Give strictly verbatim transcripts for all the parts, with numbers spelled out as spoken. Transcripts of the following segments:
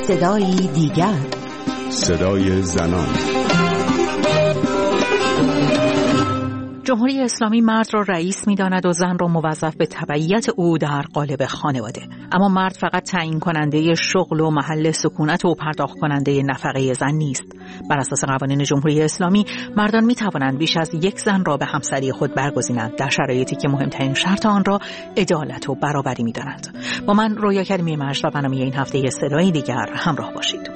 صدایی دیگر، صدای زنان. جمهوری اسلامی مرد را رئیس می‌داند و زن را موظف به تبعیت او در قالب خانواده. اما مرد فقط تعیین کننده شغل و محل سکونت و پرداخت کننده نفقه زن نیست. بر اساس قوانین جمهوری اسلامی مردان می‌توانند بیش از یک زن را به همسری خود برگزینند، در شرایطی که مهمترین شرط آن را عدالت و برابری می‌دانند. با من رویا کریمی مجد و برنامه این هفته صدای دیگر همراه باشید.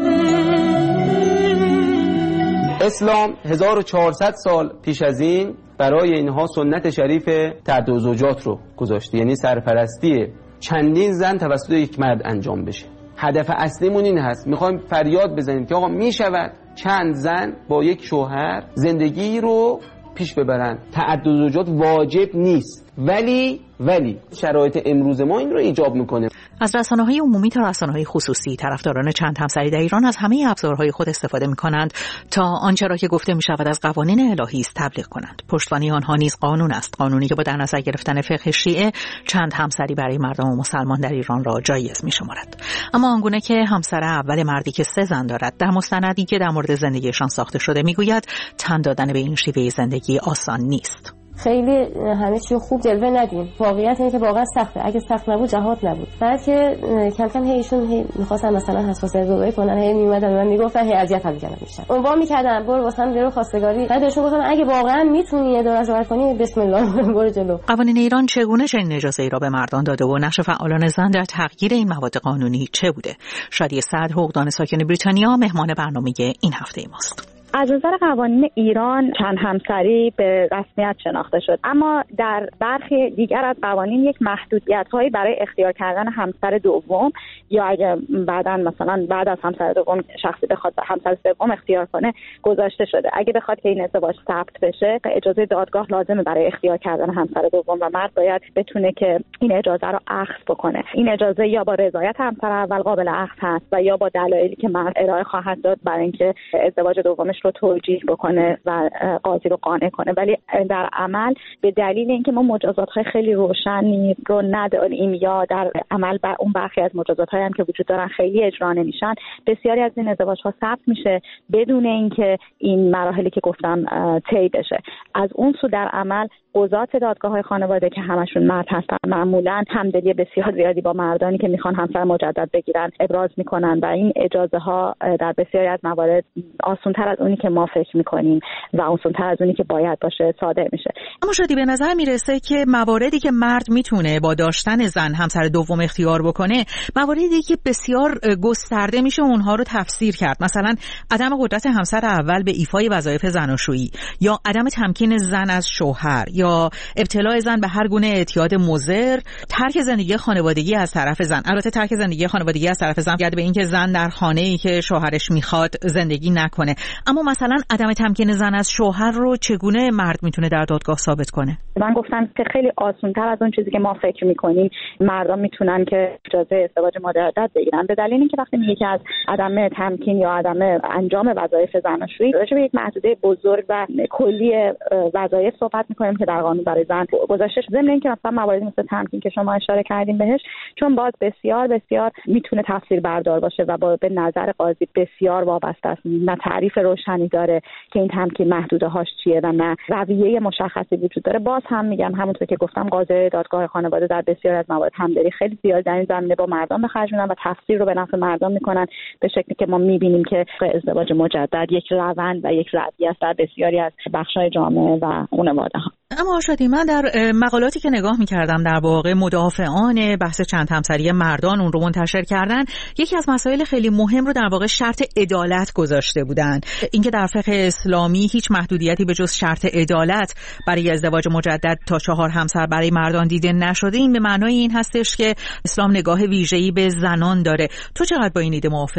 اسلام هزار و چهارصد سال پیش از این برای اینها سنت شریف تعدد زوجات رو گذاشته، یعنی سرپرستی چندین زن توسط یک مرد انجام بشه. هدف اصلیمون این هست، میخوایم فریاد بزنیم که آقا میشود چند زن با یک شوهر زندگی رو پیش ببرن. تعدد زوجات واجب نیست، ولی ولی شرایط امروز ما این رو ایجاب میکنه. از رسانه‌های عمومی تا رسانه‌های خصوصی طرفداران چند همسری در ایران از همه ابزارهای خود استفاده می‌کنند تا آنچه را که گفته می‌شود از قوانین الهی است تبلیغ کنند. پشتوانه آنها نیز قانون است، قانونی که با در نظر گرفتن فقه شیعه چند همسری برای مردم مسلمان در ایران را جایز می‌شمارد. اما آنگونه که همسر اول مردی که سه زن دارد در مستندی که در مورد زندگیشان ساخته شده می‌گوید تن دادن به این شیوه زندگی آسان نیست. خیلی همه چی خوب جلوه ندیم. واقعیت اینه که واقعا سخته. اگه سخت نبود جهاد نبود. بعد که کم کم هیشون هی می‌خواستن مثلا حساسیت زدایی کنن، هی میومدن من میگفتن هی اذیت هم می‌کردن بیشتر. عنوان می‌کردن برو واسم برو خواستگاری. بعد بهشون گفتم اگه واقعا میتونی اداره رعایت کنی بسم الله برو جلو. قوانین ایران چگونه چنین اجازه‌ای را به مردان داده و نقش فعالان زن در تغییر این مواد قانونی چه بوده؟ شادی صدر، حقوقدان ساکن بریتانیا، مهمان برنامه این هفته ماست. از نظر قوانین ایران چند همسری به رسمیت شناخته شد، اما در برخی دیگر از قوانین یک محدودیت‌هایی برای اختیار کردن همسر دوم یا اگه بعداً مثلا بعد از همسر دوم شخصی بخواد همسر سوم اختیار کنه گذاشته شده. اگه بخواد که این ازدواج ثبت بشه اجازه دادگاه لازمه برای اختیار کردن همسر دوم و مرد باید بتونه که این اجازه رو اخذ بکنه. این اجازه یا با رضایت همسر اول قابل اخذ هست و یا با دلایلی که مرد ارائه خواهد داد برای اینکه ازدواج دومش رو توجیه بکنه و قاضی رو قانع کنه. ولی در عمل به دلیل اینکه ما مجازات‌های خیلی روشنی رو نداریم یا در عمل بر اون برخی از مجازات‌هایی هم که وجود دارن خیلی اجرا نمیشن، بسیاری از این ازدواج‌ها ثبت میشه بدون اینکه این مراحلی که گفتم طی بشه. از اون سو در عمل قضات دادگاه‌های خانواده که همشون مرد هستن معمولاً همدلی بسیار زیادی با مردانی که میخوان همسر مجدد بگیرن ابراز میکنن و این اجازه‌ها در بسیاری از موارد آسان‌تر از اونی که ما فکر میکنیم و آسان‌تر از اونی که باید باشه صادر میشه. اما شدی به نظر میرسه که مواردی که مرد میتونه با داشتن زن همسر دوم اختیار بکنه مواردی که بسیار گسترده میشه اونها رو تفسیر کرد، مثلا عدم قدرت همسر اول به ایفای وظایف زناشویی یا عدم تمکین زن از شوهر یا ابتلاع زن به هر گونه اعتیاد مضر، ترک زندگی خانوادگی از طرف زن. البته ترک زندگی خانوادگی از طرف زن گرد به این که زن در خانه‌ای که شوهرش میخواد زندگی نکنه، اما مثلا عدم تمکین زن از شوهر رو چگونه مرد میتونه در دادگاه ثابت کنه؟ من گفتم که خیلی آسان‌تر از اون چیزی که ما فکر میکنیم مردم میتونن که اجازه ازدواج مجدد بگیرن، به دلیل اینکه وقتی میگه که از عدم تمکین یا عدم انجام وظایف زناشویی راجع به یک محدوده بزرگ و کلی وظایف صحبت میکنیم که در قانون برای زن گذاشته شده. ضمن اینکه مثلا مواردی مثل تمکین که شما اشاره کردیم بهش، چون باز بسیار بسیار میتونه تفسیر بردار باشه و با به نظر قاضی بسیار وابسته است، نه تعریف روشنی داره که این تمکین محدوده هاش چیه و نه رویه مشخصی وجود داره. باز هم میگم همونطور که گفتم قاضی دادگاه خانواده در بسیار از موارد همدلی خیلی زیاد در این زمینه با مردم به خرج میدن و تفسیر رو به نفع مردم میکنن، به شکلی که ما میبینیم که ازدواج مجدد یک روند و یک رویه است در بسیاری از بخش‌های جامعه و خانواده ها. اما شادی، من در مقالاتی که نگاه می‌کردم در واقع مدافعان بحث چند همسری مردان اون رو منتشر کردن، یکی از مسائل خیلی مهم رو در واقع شرط عدالت گذاشته بودن. اینکه در فقه اسلامی هیچ محدودیتی به جز شرط عدالت برای ازدواج مجدد تا چهار همسر برای مردان دیده نشده، این به معنای این هستش که اسلام نگاه ویژه‌ای به زنان داره. تو چقدر با این ایده موافقی؟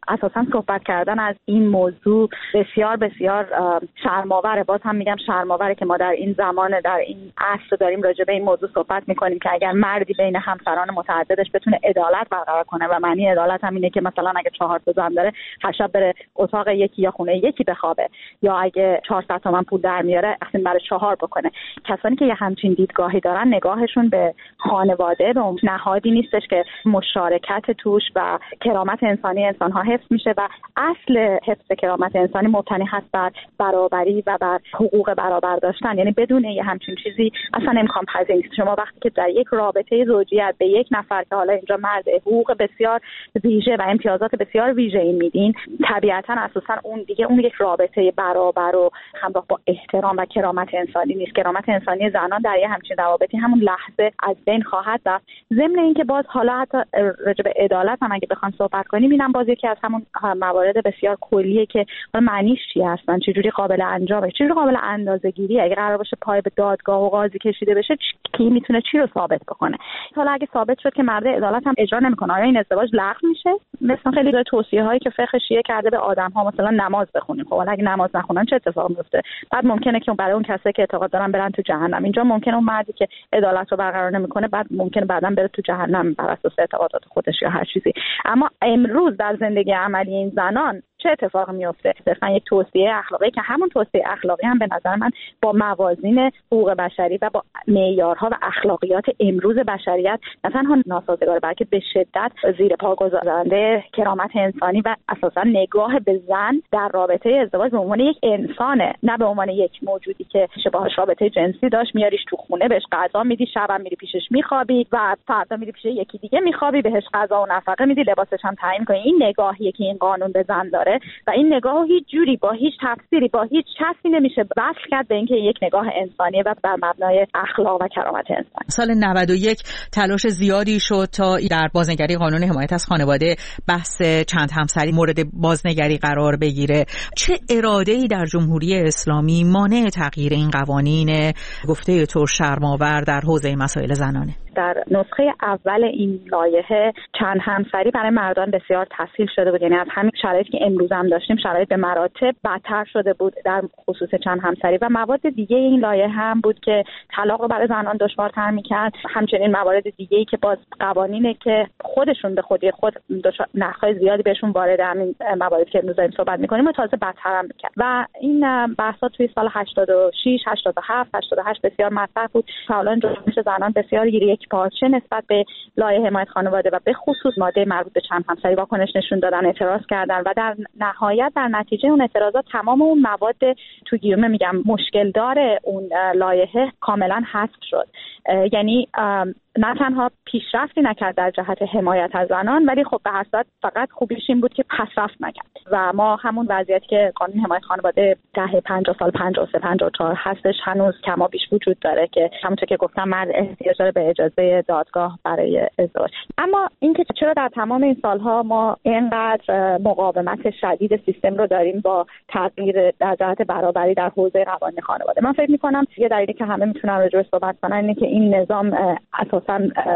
اساسا صحبت کردن از این موضوع بسیار بسیار شرم‌آوره. باز هم میگم شرم‌آوره که ما در این زمان در این عصر داریم راجع به این موضوع صحبت میکنیم که اگر مردی بین همسران متعددش بتونه عدالت برقرار کنه و معنی عدالت هم اینه که مثلا اگه چهار تا زن داره هر شب بره اتاق یکی یا خونه یکی بخوابه، یا اگه چهارصد تومن پول در میاره اصلا برای چهار بکنه. کسانی که یه همچین دیدگاهی دارن نگاهشون به خانواده به اون نهادی نیستش که مشارکت توش و کرامت انسانی انسان‌ها حفظ میشه و اصل حفظ کرامت انسانی مبتنی هست بر برابری و بر حقوق برابر داشتن. یعنی بدون یه همچین چیزی اصلا امکان پذیر نیست. شما وقتی که در یک رابطه زوجیت به یک نفر که حالا اینجا مرد حقوق بسیار ویژه و امتیازات بسیار ویژه‌ای میدین، طبیعتاً اساساً اون دیگه اون یک رابطه برابر و همراه با احترام و کرامت انسانی نیست. کرامت انسانی زنان در یه همچین روابطی همون لحظه از بین خواهد رفت. ضمن اینکه باز حالا حتی راجع به عدالت هم اگه بخوام صحبت کنیم، اینم باز یکی از همون موارد بسیار کلیه که معنیش چی هستن، چه جوری قابل انجامه، چه جوری قابل اندازه‌گیری. اگه قرار باشه پای به دادگاه و قاضی کشیده بشه، کی میتونه چی رو ثابت بکنه؟ حالا اگه ثابت شد که مرد عدالت هم اجرا نمیکنه، آیا این ازدواج لغو میشه؟ مثلا خیلی داره توصیه‌هایی که فقه شیعه کرده به آدم‌ها، مثلا نماز بخونیم. خب اگه نماز نخونن چه اتفاقی میفته؟ بعد ممکنه که برای اون کسایی که اعتقاد دارن برن تو جهنم. اینجا ممکنه اون مردی که عدالت رو برقرار نمیکنه بعد ممکنه بعداً بره تو جهنم بر اساس اعتقادات خودش یا هر چیزی. اما امروز در زندگی عملی این زنان چه اتفاقی میفته؟ صرفا یک توصیه اخلاقی که همون توصیه اخلاقی هم به نظر من با موازین حقوق بشری و با معیارها و اخلاقیات امروز بشریت نه تنها ناسازگار، بلکه به شدت زیر پا گذارنده کرامت انسانی و اساسا نگاه به زن در رابطه ازدواج به عنوان یک انسانه، نه به عنوان یک موجودی که باهاش رابطه جنسی داشت، میاریش تو خونه، بهش غذا میدی، شبم میری پیشش میخوابی و فردا میری پیش یکی دیگه میخوابی، بهش غذا و نفقه میدی، لباسش هم تعیین کنی. این نگاهیه که این قانون به زن داره و این نگاه هیچ جوری با هیچ تفسیری با هیچ چیزی نمیشه وصل کرد به اینکه یک نگاه انسانیه و بر مبنای اخلاق و کرامت انسانی. سال نود و یک تلاش زیادی شد تا در بازنگری قانون حمایت از خانواده بحث چند همسری مورد بازنگری قرار بگیره. چه اراده‌ای در جمهوری اسلامی مانع تغییر این قوانین گفته تو شرم‌آور در حوزه مسائل زنانه؟ در نسخه اول این لایحه چند همسری برای مردان بسیار تسهیل شده بود. یعنی از همین شرایطی که امروز هم داشتیم شرایط به مراتب بدتر شده بود در خصوص چند همسری و مواد دیگه این لایحه هم بود که طلاق رو برای زنان دشوارتر می‌کرد. همچنین موارد دیگه‌ای که باز قوانینه که خودشون به خودی خود نخ‌های زیادی بهشون وارد همین مواردی که امروز داریم صحبت می‌کنیم و تازه بدتر هم می‌کرد. و این بحث‌ها توی سال هشتاد و شش، هشتاد و هفت، هشتاد و هشت بسیار مطرح بود. حالا جنبش زنان بسیار یک پارچه نسبت به لایحه حمایت خانواده و به خصوص ماده مربوط به چند همسری واکنش نشون دادن، اعتراض کردن و در نهایت در نتیجه اون اعتراضات تمام اون مواد تو گیومه میگم مشکل داره اون لایحه کاملا حذف شد. یعنی نه تنها پیشرفتی نکرد در جهت حمایت از زنان، ولی خب به هر صورت فقط خوبیش این بود که پیشرفت نکرد و ما همون وضعیتی که قانون حمایت خانواده ده پنجاه سال پنجاه و سه پنجاه و چهار هستش هنوز کما بیش وجود داره که همونطور که گفتم مرد احتیاج داره به اجازه دادگاه برای ازدواج. اما اینکه چرا در تمام این سالها ما اینقدر مقاومت شدید سیستم رو داریم با تغییر در جهت برابری در حوزه قوانین خانواده، من فکر می‌کنم یه دلیلی که همه میتونن راجع بهش صحبت کنن اینه که این نظام اساساً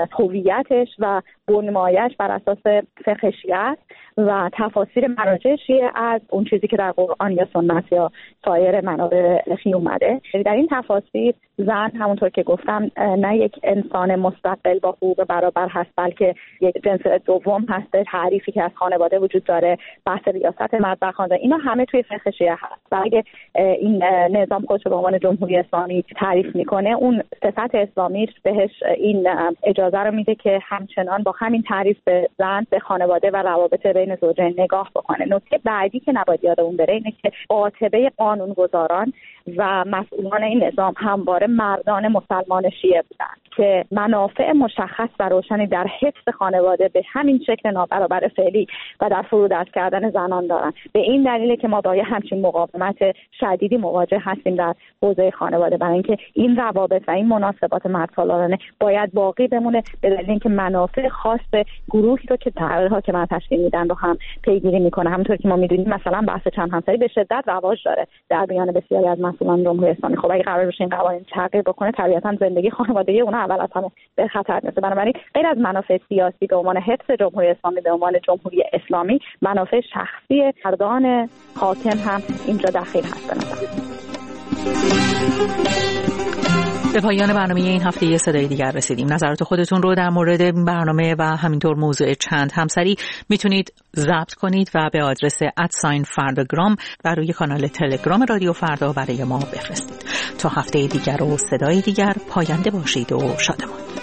هویتش و بنمایش بر اساس فقه شیعه است و تفاسیر مراجع شیعه از اون چیزی که در قرآن یا سنت یا سایر منابع فقهی اومده. در این تفاسیر زن همونطور که گفتم نه یک انسان مستقل با حقوق برابر هست، بلکه یک جنس دوم هست. تعریفی که از خانواده وجود داره، بحث ریاست مرد بر خانواده، اینا همه توی فقه شیعه هست و اگه این نظام خودش رو به عنوان جمهوری اسلامی تعریف میکنه، اون صفت اسلامی بهش این اجازه رو میده که همچنان با همین تعریف به زن، به خانواده و روابط بین زوجین نگاه بکنه. نکته بعدی که نباید یادمون بره اینه که قاطبه قانونگذاران و مسئولان این نظام همواره مردان مسلمان شیعه بودند که منافع مشخص و روشنی در حفظ خانواده به همین شکل نابرابر فعلی و در فرودست کردن زنان دارن. به این دلیله که ما با یه همچین مقاومت شدیدی مواجه هستیم در حوزه خانواده، برای اینکه این روابط و این مناسبات مردسالارانه باید باقی بمونه به دلیل اینکه منافع خاص گروهی رو که طرح‌ها که من تشکیل میدن رو هم پیگیری میکنه. همونطور که ما میدونیم مثلا بحث چند همسری به شدت رواج داره در میان بسیاری از مسئولان جمهوری اسلامی. خب اگه قرار باشه این قوانین تغییر بکنه، طبیعتاً زندگی خانوادگی اونها اول از همه به خطر میفته. بنابراین غیر از منافع سیاسی به عنوان حفظ جمهوری اسلامی به عنوان جمهوری اسلامی، منافع شخصی مردان حاکم هم اینجا دخیل هست. به پایان برنامه این هفته یه صدای دیگر رسیدیم. نظرات خودتون رو در مورد برنامه و همینطور موضوع چند همسری میتونید ضبط کنید و به آدرس ادساین فرداگرام و روی کانال تلگرام رادیو فردا برای ما بفرستید. تا هفته دیگر و صدای دیگر، پاینده باشید و شادمان.